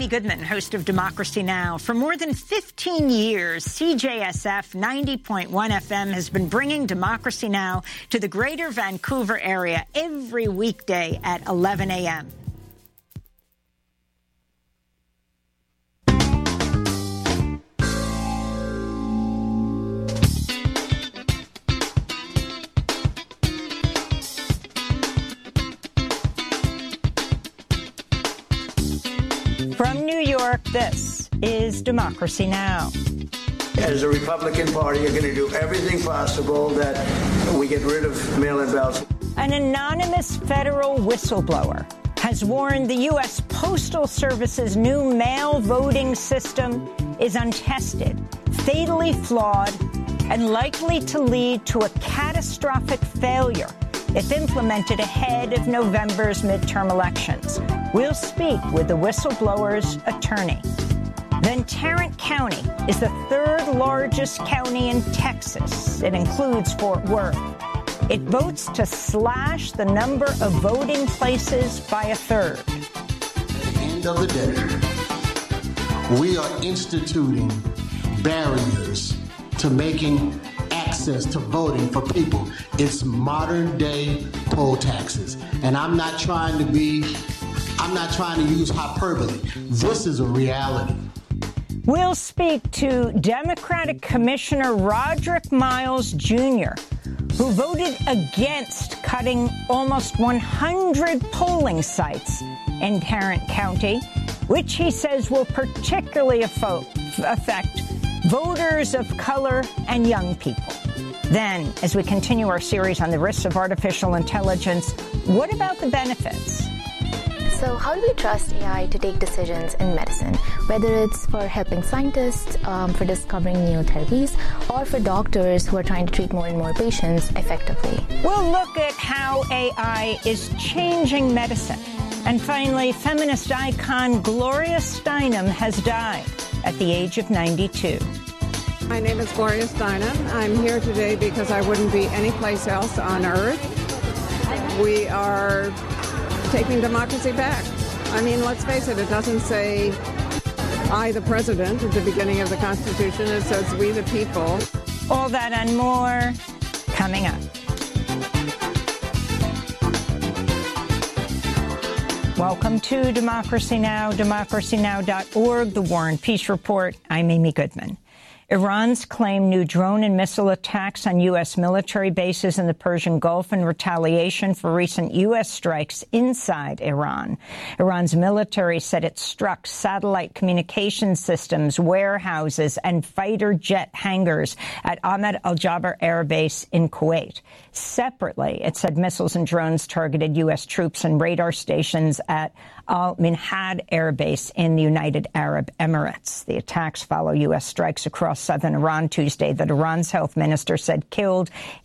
Goodman, host of Democracy Now! For more than 15 years, CJSF 90.1 FM has been bringing Democracy Now! To the greater Vancouver area every weekday at 11 a.m. From New York, this is Democracy Now! As a Republican Party, you're going to do everything possible that we get rid of mail-in ballots. An anonymous federal whistleblower has warned the U.S. Postal Service's new mail voting system is untested, fatally flawed, and likely to lead to a catastrophic failure if implemented ahead of November's midterm elections. We'll speak with the whistleblower's attorney. Then Tarrant County is the third largest county in Texas. It includes Fort Worth. It votes to slash the number of voting places by a third. At the end of the day, we are instituting barriers to making access to voting for people. It's modern day poll taxes. And I'm not trying to use hyperbole. This is a reality. We'll speak to Democratic Commissioner Roderick Miles Jr., who voted against cutting almost 100 polling sites in Tarrant County, which he says will particularly affect voters of color and young people. Then, as we continue our series on the risks of artificial intelligence, what about the benefits? So how do we trust AI to take decisions in medicine, whether it's for helping scientists, for discovering new therapies, or for doctors who are trying to treat more and more patients effectively? We'll look at how AI is changing medicine. And finally, feminist icon Gloria Steinem has died at the age of 92. My name is Gloria Steinem. I'm here today because I wouldn't be anyplace else on earth. We are taking democracy back. I mean, let's face it, it doesn't say I, the president, at the beginning of the Constitution. It says we, the people. All that and more coming up. Welcome to Democracy Now!, democracynow.org, The War and Peace Report. I'm Amy Goodman. Iran's claimed new drone and missile attacks on U.S. military bases in the Persian Gulf in retaliation for recent U.S. strikes inside Iran. Iran's military said it struck satellite communication systems, warehouses, and fighter jet hangars at Ahmed Al-Jaber Air Base in Kuwait. Separately, it said missiles and drones targeted U.S. troops and radar stations at Al-Minhad Air Base in the United Arab Emirates. The attacks follow U.S. strikes across southern Iran Tuesday that Iran's health minister said killed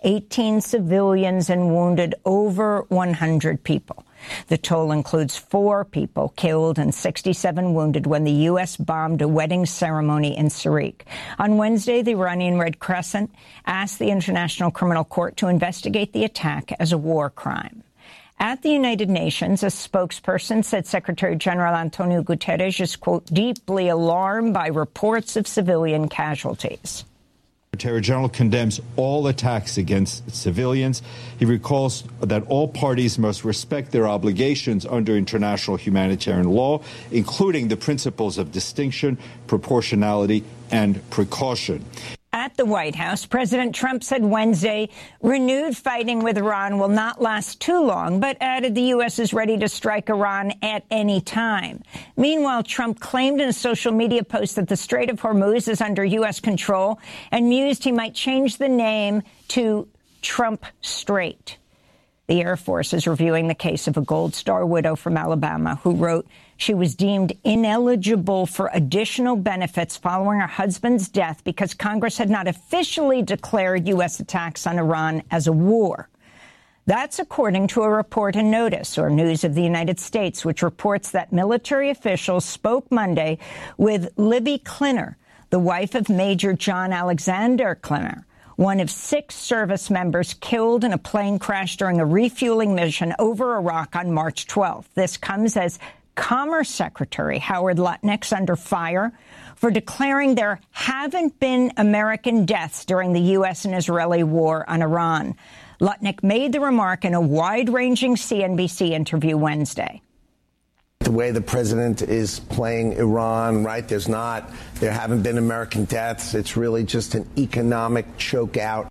18 civilians and wounded over 100 people. The toll includes 4 people killed and 67 wounded when the U.S. bombed a wedding ceremony in Sarik. On Wednesday, the Iranian Red Crescent asked the International Criminal Court to investigate the attack as a war crime. At the United Nations, a spokesperson said Secretary General Antonio Guterres is, quote, deeply alarmed by reports of civilian casualties. Secretary General condemns all attacks against civilians. He recalls that all parties must respect their obligations under international humanitarian law, including the principles of distinction, proportionality, and precaution. At the White House, President Trump said Wednesday renewed fighting with Iran will not last too long, but added the U.S. is ready to strike Iran at any time. Meanwhile, Trump claimed in a social media post that the Strait of Hormuz is under U.S. control and mused he might change the name to Trump Strait. The Air Force is reviewing the case of a Gold Star widow from Alabama who wrote she was deemed ineligible for additional benefits following her husband's death because Congress had not officially declared U.S. attacks on Iran as a war. That's according to a report in Notice, or News of the United States, which reports that military officials spoke Monday with Libby Klinner, the wife of Major John Alexander Klinner, one of 6 service members killed in a plane crash during a refueling mission over Iraq on March 12th. This comes as Commerce Secretary Howard Lutnick's under fire for declaring there haven't been American deaths during the U.S. and Israeli war on Iran. Lutnick made the remark in a wide-ranging CNBC interview Wednesday. The way the president is playing Iran, right? There haven't been American deaths. It's really just an economic choke out.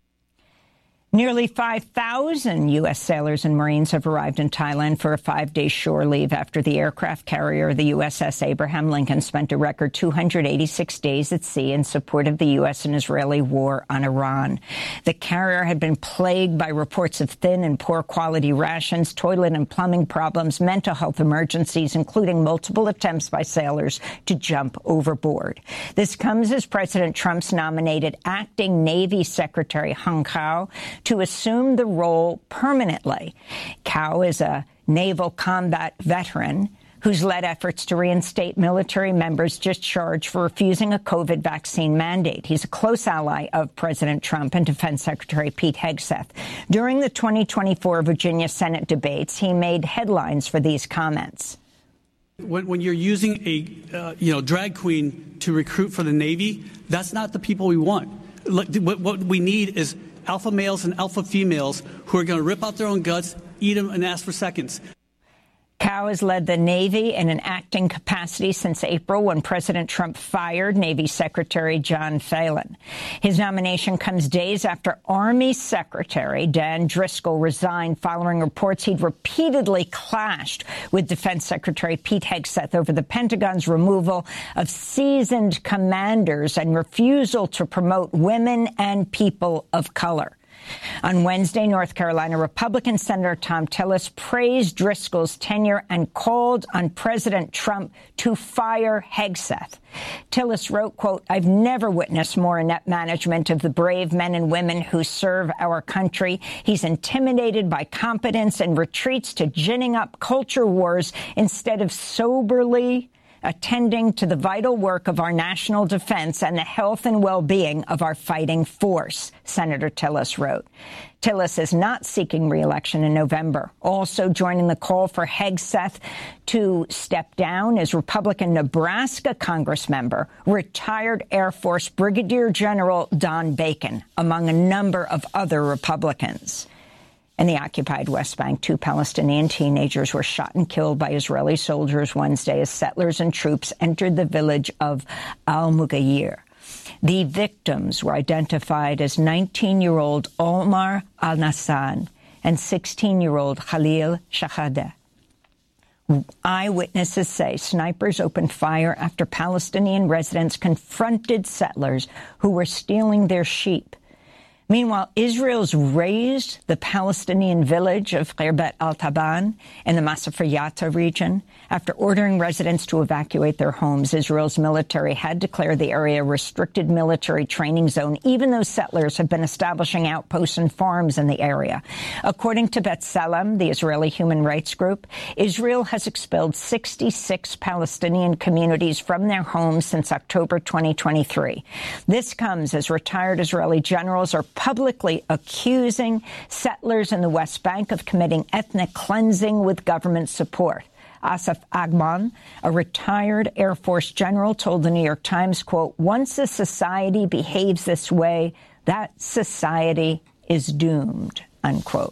Nearly 5,000 U.S. sailors and Marines have arrived in Thailand for a 5-day shore leave after the aircraft carrier, the USS Abraham Lincoln, spent a record 286 days at sea in support of the U.S. and Israeli war on Iran. The carrier had been plagued by reports of thin and poor quality rations, toilet and plumbing problems, mental health emergencies, including multiple attempts by sailors to jump overboard. This comes as President Trump's nominated acting Navy Secretary Hung Kao to assume the role permanently. Kao is a naval combat veteran who's led efforts to reinstate military members discharged for refusing a COVID vaccine mandate. He's a close ally of President Trump and Defense Secretary Pete Hegseth. During the 2024 Virginia Senate debates, he made headlines for these comments. When you're using a drag queen to recruit for the Navy, that's not the people we want. What we need is alpha males and alpha females who are going to rip out their own guts, eat them, and ask for seconds. Kao has led the Navy in an acting capacity since April when President Trump fired Navy Secretary John Phelan. His nomination comes days after Army Secretary Dan Driscoll resigned following reports he'd repeatedly clashed with Defense Secretary Pete Hegseth over the Pentagon's removal of seasoned commanders and refusal to promote women and people of color. On Wednesday, North Carolina Republican Senator Thom Tillis praised Driscoll's tenure and called on President Trump to fire Hegseth. Tillis wrote, quote, "I've never witnessed more inept management of the brave men and women who serve our country. He's intimidated by competence and retreats to ginning up culture wars instead of soberly attending to the vital work of our national defense and the health and well-being of our fighting force," Senator Tillis wrote. Tillis is not seeking re-election in November. Also joining the call for Hegseth to step down is Republican Nebraska Congressmember, retired Air Force Brigadier General Don Bacon, among a number of other Republicans. In the occupied West Bank, 2 Palestinian teenagers were shot and killed by Israeli soldiers Wednesday as settlers and troops entered the village of Al-Mughayir. The victims were identified as 19-year-old Omar al-Nassan and 16-year-old Khalil Shahadeh. Eyewitnesses say snipers opened fire after Palestinian residents confronted settlers who were stealing their sheep. Meanwhile, Israel's razed the Palestinian village of Khirbet al-Taban in the Masafir Yatta region. After ordering residents to evacuate their homes, Israel's military had declared the area a restricted military training zone, even though settlers have been establishing outposts and farms in the area. According to B'Tselem, the Israeli human rights group, Israel has expelled 66 Palestinian communities from their homes since October 2023. This comes as retired Israeli generals are publicly accusing settlers in the West Bank of committing ethnic cleansing with government support. Asaf Agman, a retired Air Force general, told the New York Times, quote, "Once a society behaves this way, that society is doomed," unquote.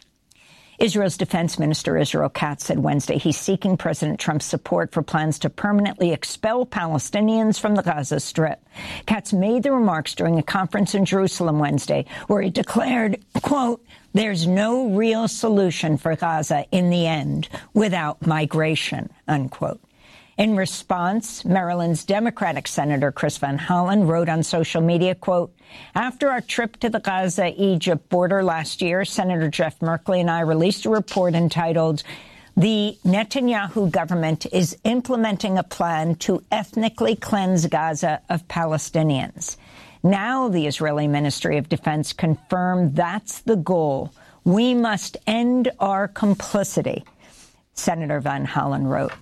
Israel's defense minister, Israel Katz, said Wednesday he's seeking President Trump's support for plans to permanently expel Palestinians from the Gaza Strip. Katz made the remarks during a conference in Jerusalem Wednesday, where he declared, quote, "There's no real solution for Gaza in the end without migration," unquote. In response, Maryland's Democratic Senator Chris Van Hollen wrote on social media, quote, "After our trip to the Gaza-Egypt border last year, Senator Jeff Merkley and I released a report entitled, 'The Netanyahu government is implementing a plan to ethnically cleanse Gaza of Palestinians.' Now the Israeli Ministry of Defense confirmed that's the goal. We must end our complicity," Senator Van Hollen wrote.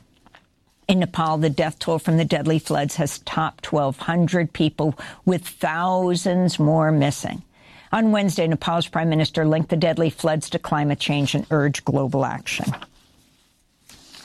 In Nepal, the death toll from the deadly floods has topped 1,200 people, with thousands more missing. On Wednesday, Nepal's prime minister linked the deadly floods to climate change and urged global action.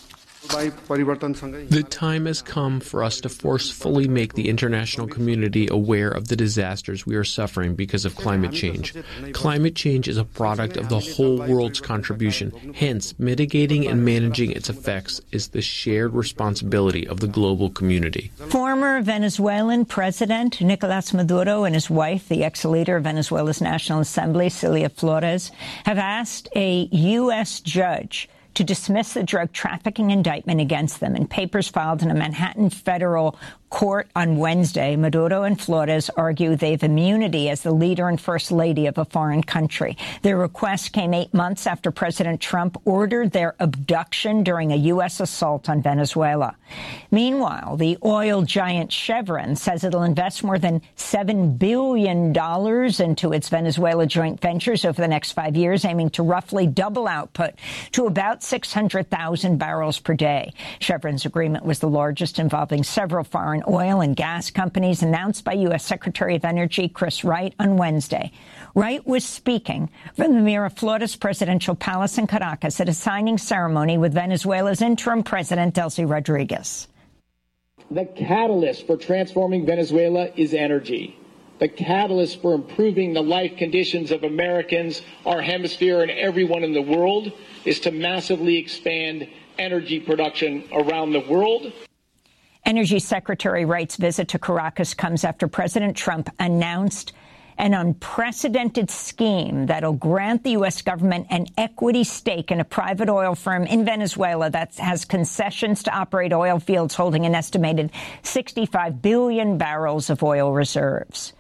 The time has come for us to forcefully make the international community aware of the disasters we are suffering because of climate change. Climate change is a product of the whole world's contribution. Hence, mitigating and managing its effects is the shared responsibility of the global community. Former Venezuelan President Nicolás Maduro and his wife, the ex-leader of Venezuela's National Assembly, Cilia Flores, have asked a U.S. judge to dismiss the drug trafficking indictment against them. In papers filed in a Manhattan federal court on Wednesday, Maduro and Flores argue they have immunity as the leader and first lady of a foreign country. Their request came 8 months after President Trump ordered their abduction during a U.S. assault on Venezuela. Meanwhile, the oil giant Chevron says it'll invest more than $7 billion into its Venezuela joint ventures over the next 5 years, aiming to roughly double output to about 600,000 barrels per day. Chevron's agreement was the largest involving several foreign oil and gas companies, announced by U.S. Secretary of Energy Chris Wright on Wednesday. Wright was speaking from the Miraflores presidential palace in Caracas at a signing ceremony with Venezuela's interim president, Delcy Rodriguez. The catalyst for transforming Venezuela is energy. The catalyst for improving the life conditions of Americans, our hemisphere, and everyone in the world is to massively expand energy production around the world. Energy Secretary Wright's visit to Caracas comes after President Trump announced an unprecedented scheme that'll grant the U.S. government an equity stake in a private oil firm in Venezuela that has concessions to operate oil fields holding an estimated 65 billion barrels of oil reserves.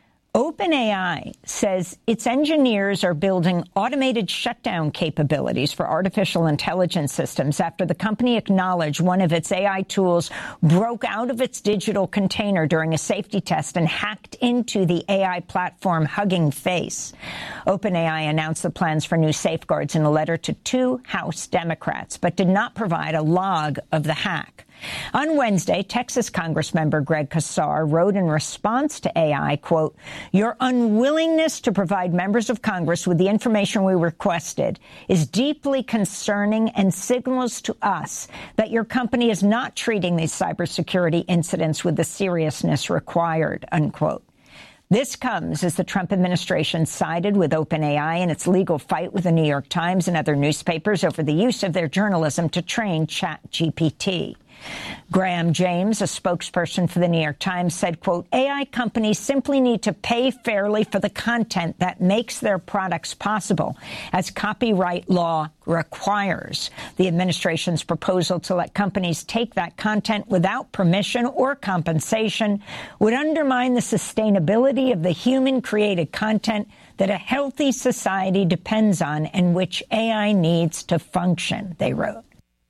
OpenAI says its engineers are building automated shutdown capabilities for artificial intelligence systems after the company acknowledged one of its AI tools broke out of its digital container during a safety test and hacked into the AI platform Hugging Face. OpenAI announced the plans for new safeguards in a letter to 2 House Democrats, but did not provide a log of the hack. On Wednesday, Texas Congressmember Greg Casar wrote in response to AI, quote, "Your unwillingness to provide members of Congress with the information we requested is deeply concerning and signals to us that your company is not treating these cybersecurity incidents with the seriousness required," unquote. This comes as the Trump administration sided with OpenAI in its legal fight with the New York Times and other newspapers over the use of their journalism to train ChatGPT. Graham James, a spokesperson for the New York Times, said, quote, "AI companies simply need to pay fairly for the content that makes their products possible, as copyright law requires. The administration's proposal to let companies take that content without permission or compensation would undermine the sustainability of the human-created content that a healthy society depends on and which AI needs to function," they wrote.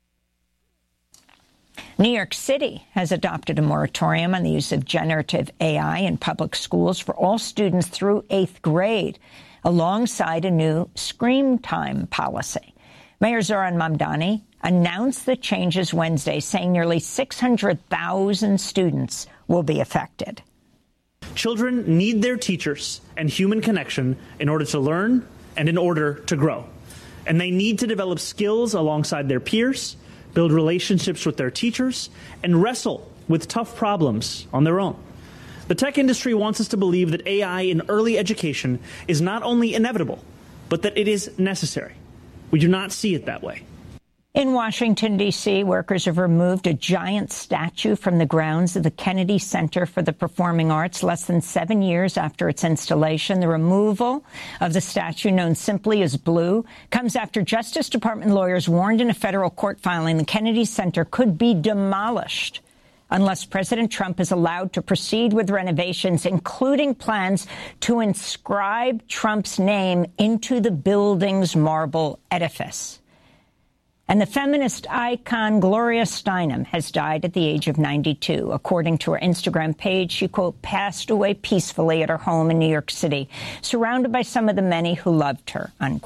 New York City has adopted a moratorium on the use of generative AI in public schools for all students through 8th grade, alongside a new screen time policy. Mayor Zohran Mamdani announced the changes Wednesday, saying nearly 600,000 students will be affected. Children need their teachers and human connection in order to learn and in order to grow. And they need to develop skills alongside their peers, build relationships with their teachers, and wrestle with tough problems on their own. The tech industry wants us to believe that AI in early education is not only inevitable, but that it is necessary. We do not see it that way. In Washington, D.C., workers have removed a giant statue from the grounds of the Kennedy Center for the Performing Arts less than 7 years after its installation. The removal of the statue, known simply as Blue, comes after Justice Department lawyers warned in a federal court filing the Kennedy Center could be demolished unless President Trump is allowed to proceed with renovations, including plans to inscribe Trump's name into the building's marble edifice. And the feminist icon Gloria Steinem has died at the age of 92. According to her Instagram page, she, quote, passed away peacefully at her home in New York City, surrounded by some of the many who loved her, unquote.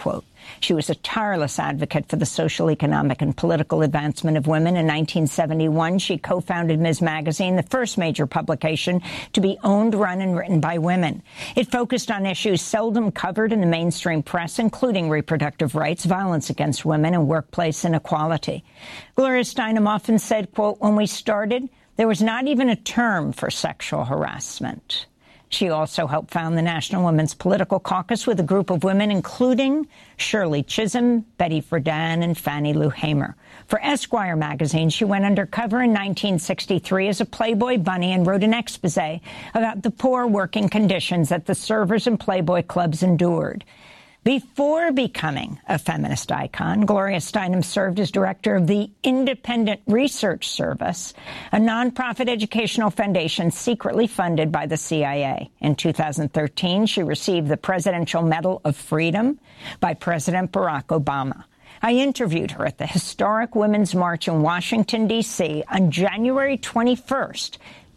She was a tireless advocate for the social, economic, and political advancement of women. In 1971, she co-founded Ms. Magazine, the first major publication to be owned, run, and written by women. It focused on issues seldom covered in the mainstream press, including reproductive rights, violence against women, and workplace inequality. Gloria Steinem often said, quote, "When we started, there was not even a term for sexual harassment." She also helped found the National Women's Political Caucus with a group of women, including Shirley Chisholm, Betty Friedan, and Fannie Lou Hamer. For Esquire magazine, she went undercover in 1963 as a Playboy bunny and wrote an exposé about the poor working conditions that the servers and Playboy clubs endured. Before becoming a feminist icon, Gloria Steinem served as director of the Independent Research Service, a nonprofit educational foundation secretly funded by the CIA. In 2013, she received the Presidential Medal of Freedom by President Barack Obama. I interviewed her at the historic Women's March in Washington, D.C. on January 21st,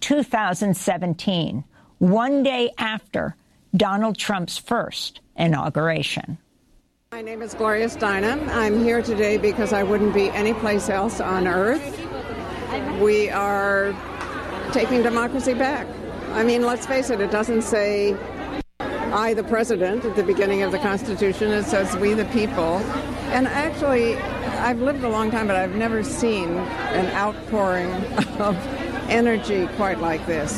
2017, one day after Donald Trump's first inauguration. My name is Gloria Steinem. I'm here today because I wouldn't be anyplace else on earth. We are taking democracy back. I mean, let's face it, it doesn't say I, the president, at the beginning of the Constitution. It says we, the people. And actually, I've lived a long time, but I've never seen an outpouring of energy quite like this.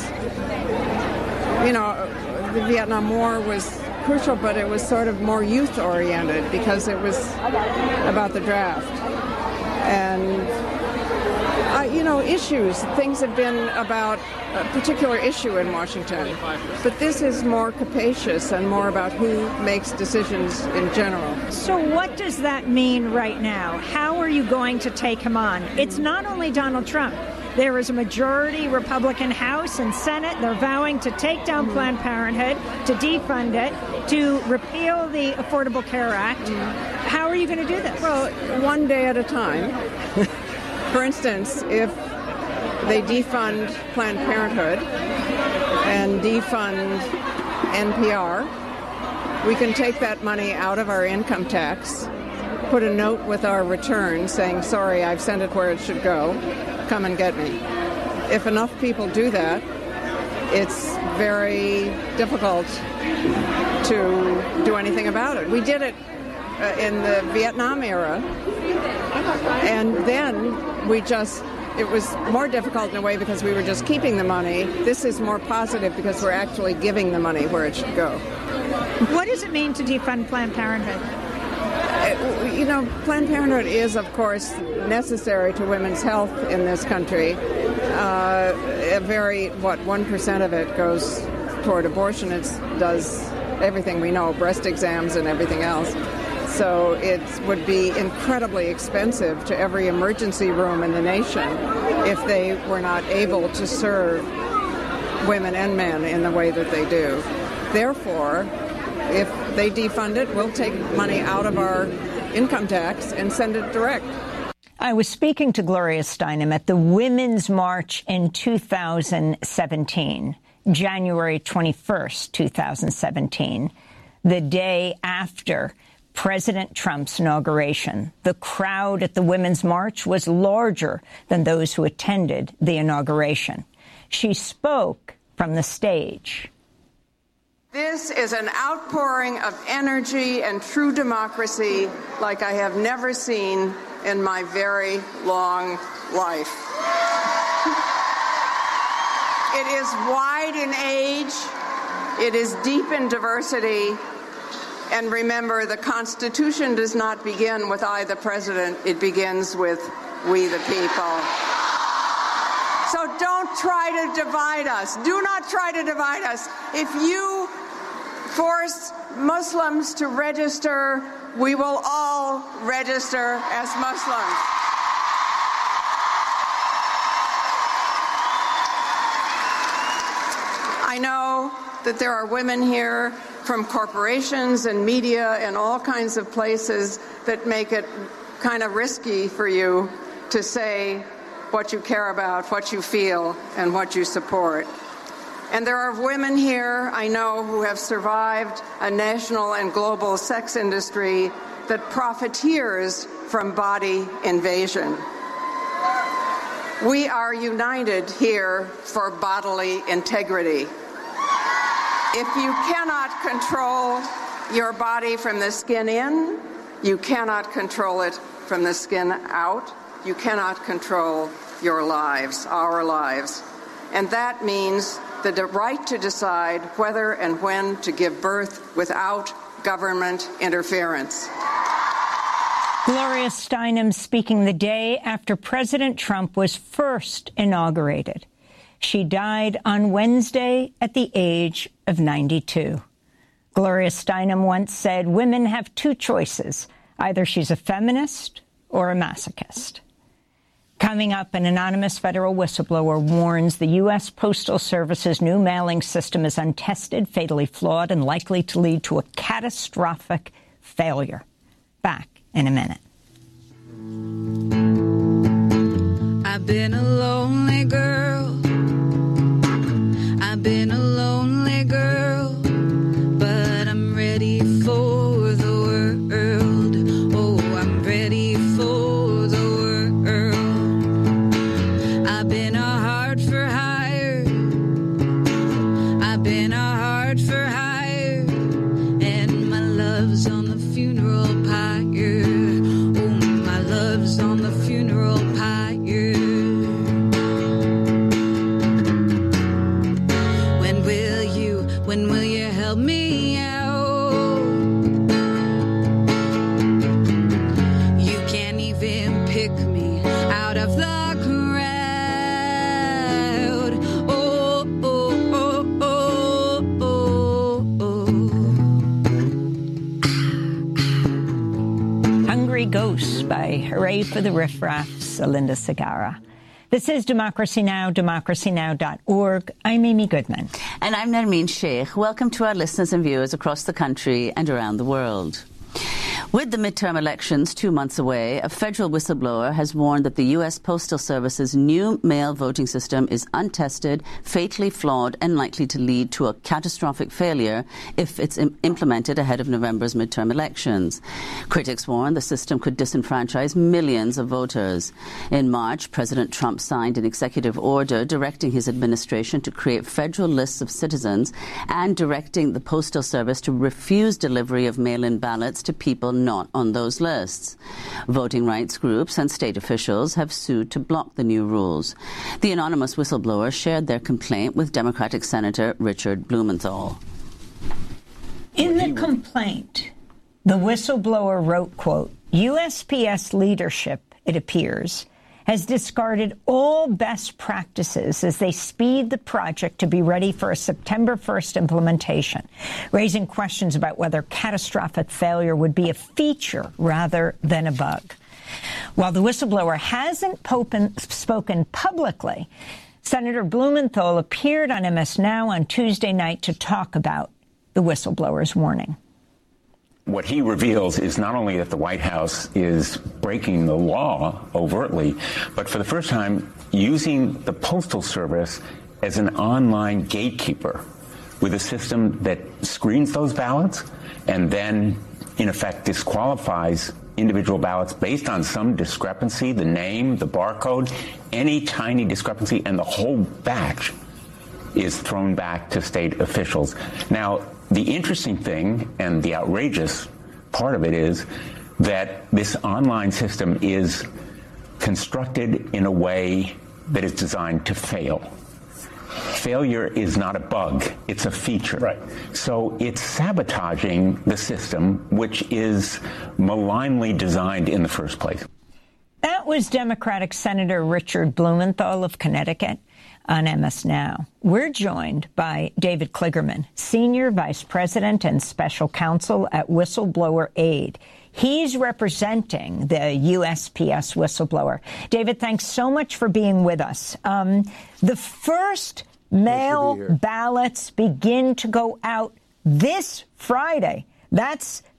You know, the Vietnam War was crucial, but it was sort of more youth-oriented because it was about the draft. And, you know, things have been about a particular issue in Washington. But this is more capacious and more about who makes decisions in general. So what does that mean right now? How are you going to take him on? It's not only Donald Trump. There is a majority Republican House and Senate. They're vowing to take down Planned Parenthood, to defund it, to repeal the Affordable Care Act. How are you going to do this? Well, one day at a time. For instance, if they defund Planned Parenthood and defund NPR, we can take that money out of our income tax, put a note with our return saying, sorry, I've sent it where it should go. Come and get me. If enough people do that, it's very difficult to do anything about it. We did it in the Vietnam era, and then it was more difficult in a way because we were just keeping the money. This is more positive because we're actually giving the money where it should go. What does it mean to defund Planned Parenthood? You know, Planned Parenthood is, of course, necessary to women's health in this country. 1% of it goes toward abortion. It does everything we know, breast exams and everything else. So it would be incredibly expensive to every emergency room in the nation if they were not able to serve women and men in the way that they do. Therefore, if they defund it, we'll take money out of our income tax and send it direct. I was speaking to Gloria Steinem at the Women's March in 2017, January 21st, 2017, the day after President Trump's inauguration. The crowd at the Women's March was larger than those who attended the inauguration. She spoke from the stage. This is an outpouring of energy and true democracy like I have never seen in my very long life. It is wide in age, it is deep in diversity, and remember, the Constitution does not begin with I, the President, it begins with we, the people. So don't try to divide us. Do not try to divide us. If you force Muslims to register, we will all register as Muslims. I know that there are women here from corporations and media and all kinds of places that make it kind of risky for you to say what you care about, what you feel, and what you support. And there are women here, I know, who have survived a national and global sex industry that profiteers from body invasion. We are united here for bodily integrity. If you cannot control your body from the skin in, you cannot control it from the skin out. You cannot control your lives, our lives. And that means the right to decide whether and when to give birth without government interference. Gloria Steinem speaking the day after President Trump was first inaugurated. She died on Wednesday at the age of 92. Gloria Steinem once said, "Women have two choices. Either she's a feminist or a masochist." Coming up, an anonymous federal whistleblower warns the U.S. Postal Service's new mailing system is untested, fatally flawed, and likely to lead to a catastrophic failure. Back in a minute. I've been a lonely girl. I've been a lonely girl, but I'm ready for the world. Oh, I'm ready for the world. I've been a heart for hire. I've been a heart for hire, and my love's on the funeral pyre. Oh, my love's on the funeral pyre. When will you help me out? You can't even pick me out of the crowd. Oh, oh, oh, oh, oh, oh. Hungry Ghosts by Hooray for the Riff Raffs, Linda Segarra. This is Democracy Now!, democracynow.org. I'm Amy Goodman. And I'm Nermeen Sheikh. Welcome to our listeners and viewers across the country and around the world. With the midterm elections 2 months away, a federal whistleblower has warned that the U.S. Postal Service's new mail voting system is untested, fatally flawed, and likely to lead to a catastrophic failure if it's implemented ahead of November's midterm elections. Critics warn the system could disenfranchise millions of voters. In March, President Trump signed an executive order directing his administration to create federal lists of citizens and directing the Postal Service to refuse delivery of mail-in ballots to people not on those lists. Voting rights groups and state officials have sued to block the new rules. The anonymous whistleblower shared their complaint with Democratic Senator Richard Blumenthal. In the complaint, the whistleblower wrote, quote, USPS leadership, it appears, has discarded all best practices as they speed the project to be ready for a September 1st implementation, raising questions about whether catastrophic failure would be a feature rather than a bug. While the whistleblower hasn't spoken publicly, Senator Blumenthal appeared on MS Now on Tuesday night to talk about the whistleblower's warning. What he reveals is not only that the White House is breaking the law overtly, but for the first time using the Postal Service as an online gatekeeper with a system that screens those ballots and then, in effect, disqualifies individual ballots based on some discrepancy, the name, the barcode, any tiny discrepancy, and the whole batch is thrown back to state officials. Now, the interesting thing and the outrageous part of it is that this online system is constructed in a way that is designed to fail. Failure is not a bug, it's a feature. Right. So it's sabotaging the system, which is malignly designed in the first place. That was Democratic Senator Richard Blumenthal of Connecticut on MS Now. We're joined by David Kligerman, Senior Vice President and Special Counsel at Whistleblower Aid. He's representing the USPS whistleblower. David, thanks so much for being with us. The first mail ballots begin to go out this Friday. That's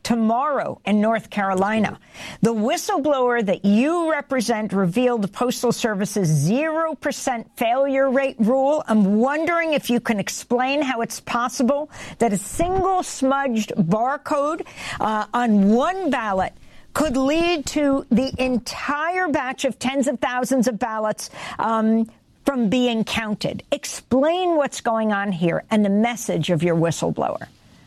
tomorrow in North Carolina. The whistleblower that you represent revealed the Postal Service's 0% failure rate rule. I'm wondering if you can explain how it's possible that a single smudged barcode on one ballot could lead to the entire batch of tens of thousands of ballots from being counted. Explain what's going on here and the message of your whistleblower.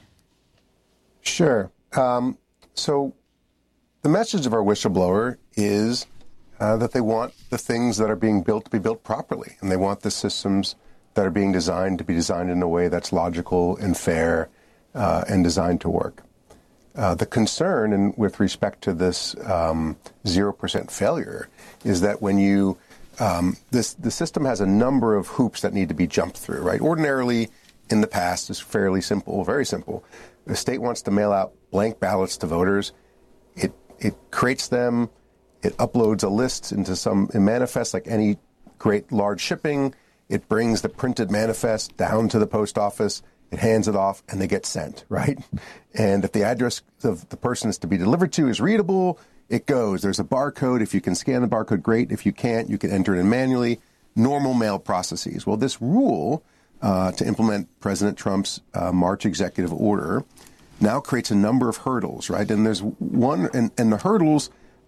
Sure. So the message of our whistleblower is that they want the things that are being built to be built properly, and they want the systems that are being designed to be designed in a way that's logical and fair and designed to work. The concern, and with respect to this 0% failure, is that when you the system has a number of hoops that need to be jumped through, right? Ordinarily, in the past, it's fairly simple, very simple. The state wants to mail out blank ballots to voters. It creates them. It uploads a list into some manifest, like any great large shipping. It brings the printed manifest down to the post office. It hands it off, and they get sent, right? And if the address of the person is to be delivered to is readable, it goes. There's a barcode. If you can scan the barcode, great. If you can't, you can enter it in manually. Normal mail processes. Well, this rule to implement President Trump's March executive order now creates a number of hurdles, right? And there's one, and the hurdles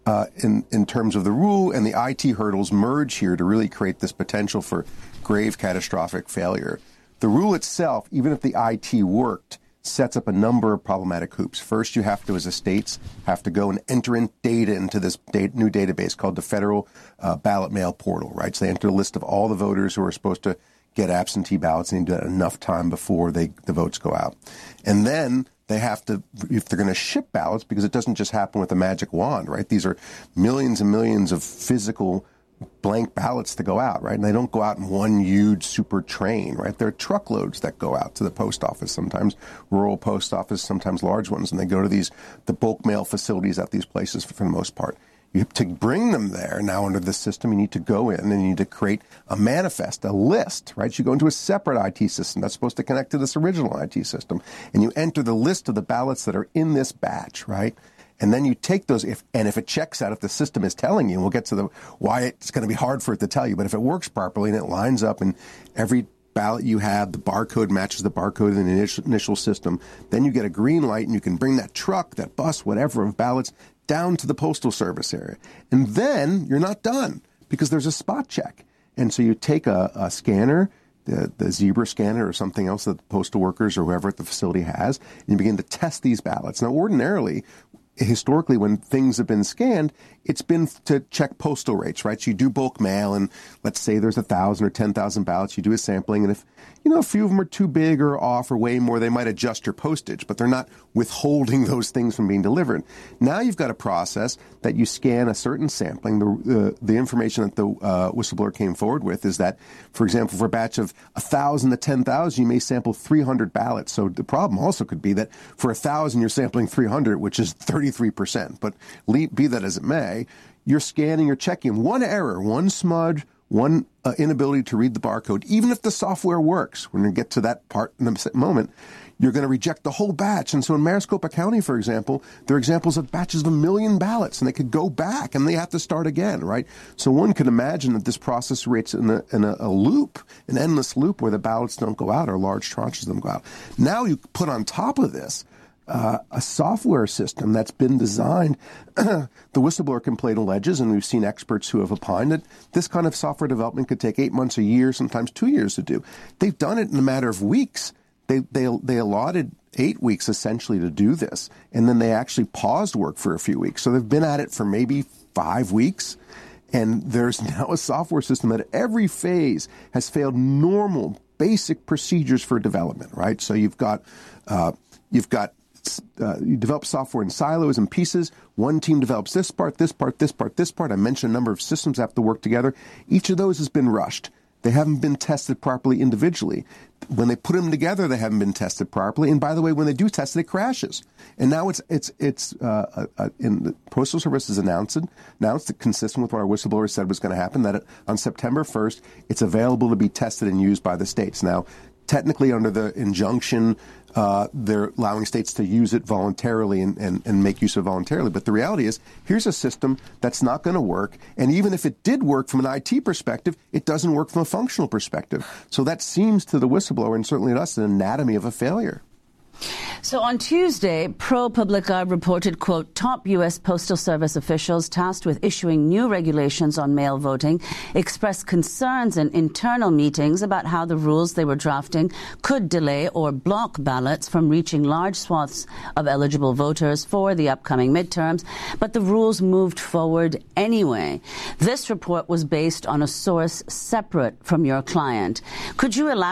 in terms of the rule and the IT hurdles merge here to really create this potential for grave catastrophic failure. The rule itself, even if the IT worked, sets up a number of problematic hoops. First, you have to, as a states, have to go and enter in data into this new database called the Federal Ballot Mail Portal, right? So they enter a list of all the voters who are supposed to get absentee ballots, and they do that enough time before the votes go out. And then they have to, if they're going to ship ballots, because it doesn't just happen with a magic wand, right? These are millions and millions of physical blank ballots to go out, right? And they don't go out in one huge super train, right? There are truckloads that go out to the post office, sometimes rural post office, sometimes large ones, and they go to the bulk mail facilities at these places for the most part. You have to bring them there now under the system. You need to go in and you need to create a manifest, a list, right? You go into a separate IT system that's supposed to connect to this original IT system, and you enter the list of the ballots that are in this batch, right? And then you take those, if it checks out, if the system is telling you, and we'll get to why it's going to be hard for it to tell you, but if it works properly and it lines up and every ballot you have, the barcode matches the barcode in the initial system, then you get a green light and you can bring that truck, that bus, whatever of ballots down to the Postal Service area. And then you're not done because there's a spot check. And so you take a scanner, the Zebra scanner or something else that the postal workers or whoever at the facility has, and you begin to test these ballots. Now, ordinarily, historically, when things have been scanned, it's been to check postal rates, right? So you do bulk mail, and let's say there's 1,000 or 10,000 ballots. You do a sampling, and if a few of them are too big or off or way more, they might adjust your postage, but they're not withholding those things from being delivered. Now you've got a process that you scan a certain sampling. The information that the whistleblower came forward with is that, for example, for a batch of 1,000 to 10,000, you may sample 300 ballots. So the problem also could be that for 1,000, you're sampling 300, which is 33%. But be that as it may, you're scanning, you're checking. One error, one smudge, one inability to read the barcode, even if the software works, when you get to that part in a moment, you're going to reject the whole batch. And so in Maricopa County, for example, there are examples of batches of 1 million ballots, and they could go back and they have to start again, right? So one could imagine that this process rates in a loop, an endless loop where the ballots don't go out or large tranches of them go out. Now you put on top of this a software system that's been designed. The whistleblower complaint alleges, and we've seen experts who have opined, that this kind of software development could take 8 months, a year, sometimes 2 years to do. They've done it in a matter of weeks. They allotted 8 weeks essentially to do this, and then they actually paused work for a few weeks. So they've been at it for maybe 5 weeks, and there's now a software system that at every phase has failed normal, basic procedures for development, right? So you develop software in silos and pieces. One team develops this part, this part, this part, this part. I mentioned a number of systems have to work together. Each of those has been rushed. They haven't been tested properly individually. When they put them together, they haven't been tested properly. And by the way, when they do test it, it crashes. And now in the Postal Service has announced it, consistent with what our whistleblower said was going to happen, that on September 1st, it's available to be tested and used by the states. Now, technically under the injunction, they're allowing states to use it voluntarily and make use of it voluntarily. But the reality is, here's a system that's not going to work. And even if it did work from an IT perspective, it doesn't work from a functional perspective. So that seems to the whistleblower, and certainly to us, an anatomy of a failure. So on Tuesday, ProPublica reported, quote, top U.S. Postal Service officials tasked with issuing new regulations on mail voting expressed concerns in internal meetings about how the rules they were drafting could delay or block ballots from reaching large swaths of eligible voters for the upcoming midterms. But the rules moved forward anyway. This report was based on a source separate from your client. Could you elaborate